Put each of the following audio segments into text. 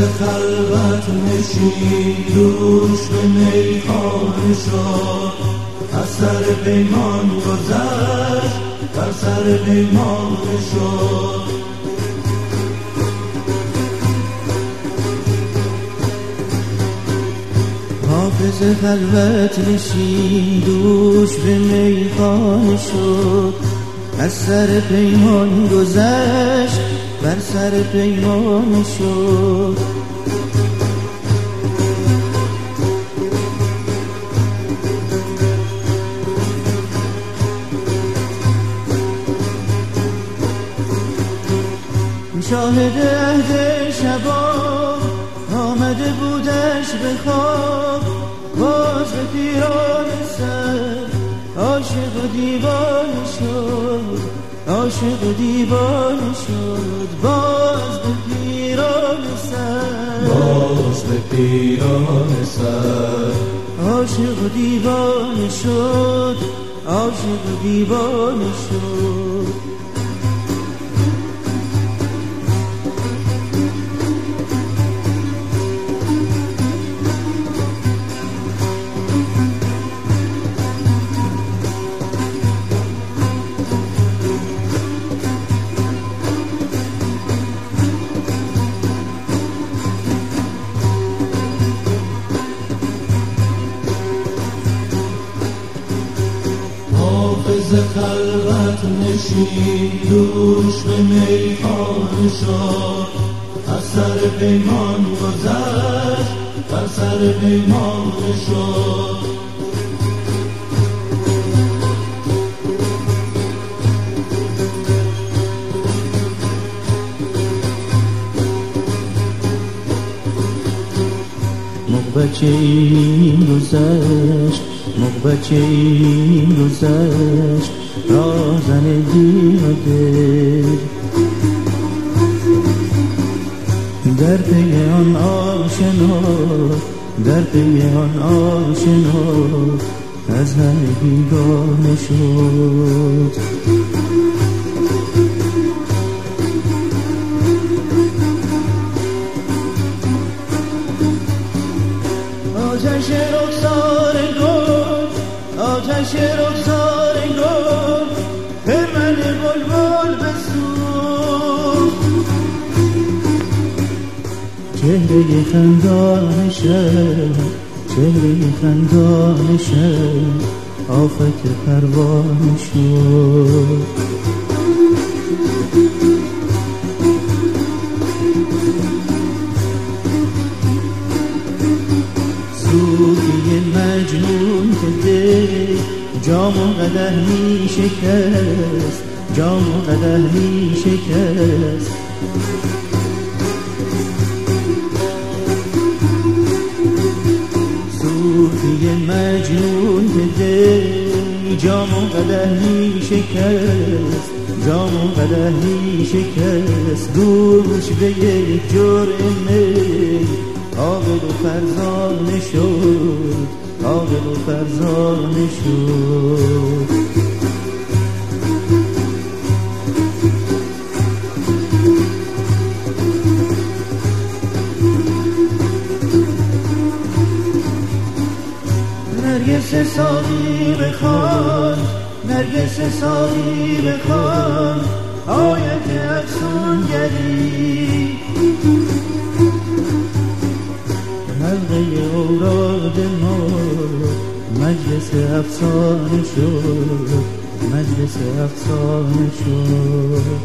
خلوت نشین دوش به میخانه شد، از سر پیمان گذشت بر سر پیمانه شد. حافظ خلوت نشین دوش به میخانه شد، از سر پیمان گذشت بر سر پیمان شد. شاهد عهد شباب آمده بودش به خواب، باز به پیران سر عاشق و دیوانه شد، عاشق و دیوانه شد. باز به پیران سر، باز به پیران سر عاشق و دیوانه شد، عاشق و دیوانه شد. حافظ خلوت نشین دوش به میخانه شد، از سر پیمان گذشت بر سر پیمانه شد. بچه این گذشت، بچه این گذشت، رازن دین و دل در پی آن آشنا، در پی آن آشنا از همه بیگانه شد. آتش رخسار گل، آتش رخسار گل، خرمن بلبل بسوخت. چهره خندان شب، چهره خندان شب آفت پروانه شد. صوفی مجنون که دل جام و قدح می شکست، جام و قدح می شکست. صوفی مجنون که دل جام و قدح می شکست، جام و قدح می شکست. دوش به یک جرعه عاقل و فرزانه شد، عاقل و فرزانه شد. نرگس ساقی بخوان، نرگس ساقی بخوان آیت افسونگری. حلقه اوراد ما مجلس افسانه شد، مجلس افسانه شد.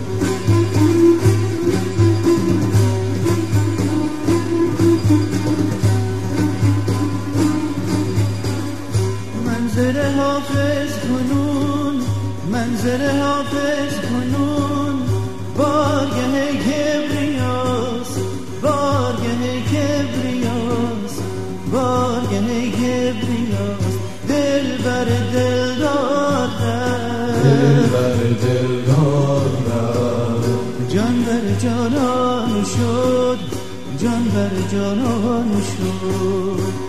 منظر حافظ کنون، منظر حافظ کنون بارگه کبریاس، بارگه کبریاس، بارگه کبریاس. دل بر دل دارد، دل بر دل دارد. جان بر جانان شد، جان بر جانان شد.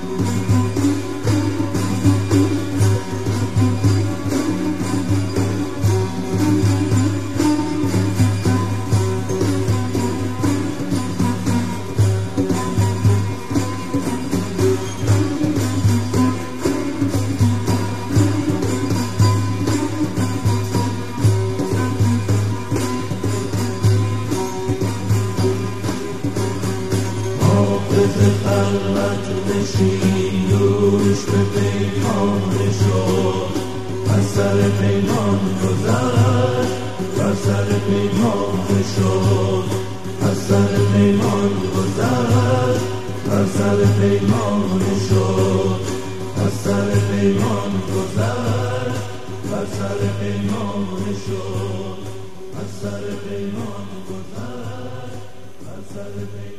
خلوت نشین دوش به پیمان شد از سر پیمان گذشت بر سر پیمان شد از سر پیمان گذشت بر سر پیمان شد از سر پیمان گذشت بر سر پیمان شد از سر پیمان گذشت بر سر پیمان